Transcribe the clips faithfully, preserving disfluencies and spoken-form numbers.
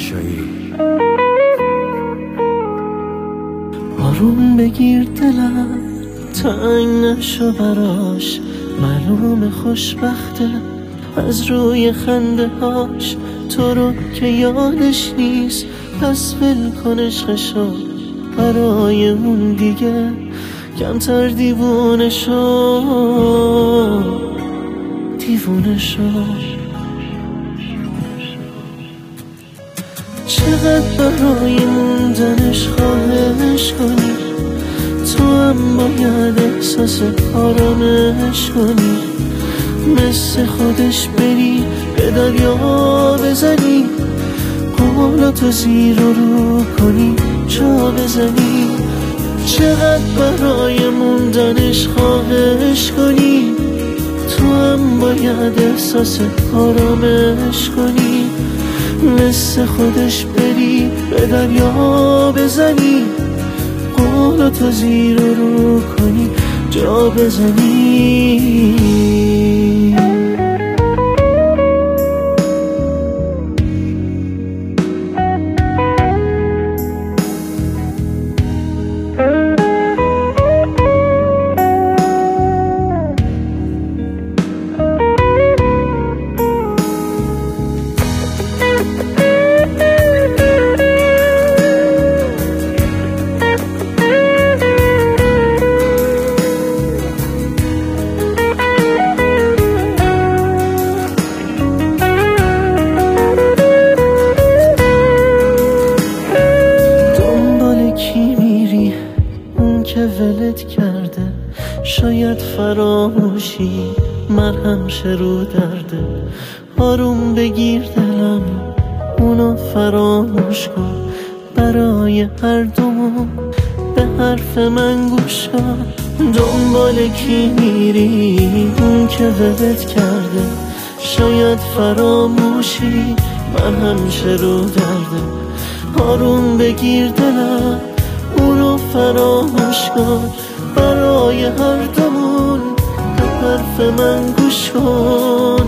تماشایی. آروم بگیر دلم، تنگ نشو براش، معلوم خوشبخته از روی خنده هاش. تو رو که یادش نیست پس ول کن عشقشو، برای اون دیگه کمتر دیوونه شو، دیوونه شو. چقدر برای موندنش خواهش کنی، تو هم باید احساس آرامش کنی، مثل خودش بری به دریا بزنی، قولاتو زیر و رو کنی جا بزنی. چقدر برای موندنش خواهش کنی، تو هم باید احساس آرامش کنی، مثل خودش بری به دریا بزنی، قولاتو زیر و رو کنی جا بزنی. که ولت کرده شاید فراموشی مرهم شه رو درده. آروم بگیر دلم، اونو فراموش کن، برای هر دومون به حرف من گوش کن. دنبال کی میری؟ اون که ولت کرده شاید فراموشی مرهم شه رو درده. آروم بگیر دلم، اونو فراموش کن، برای هر دومون به حرف من گوش کن.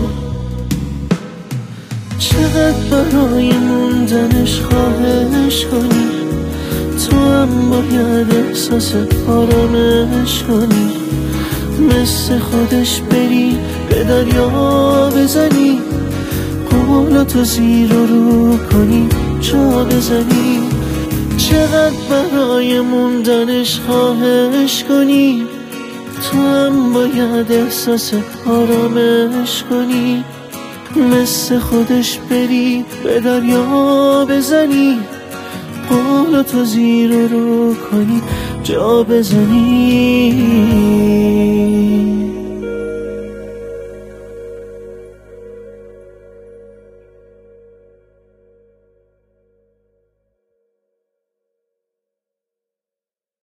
چقدر برای موندنش خواهش کنی، تو هم باید احساس آرامش کنی، مثل خودش بری به دریا بزنی، قولاتو زیر و رو کنی جا بزنی. چقدر برای موندنش خواهش کنی، تو هم باید احساس آرامش کنی، مثل خودش بری به دریا بزنی، قولاتو زیر و رو کنی جا بزنی.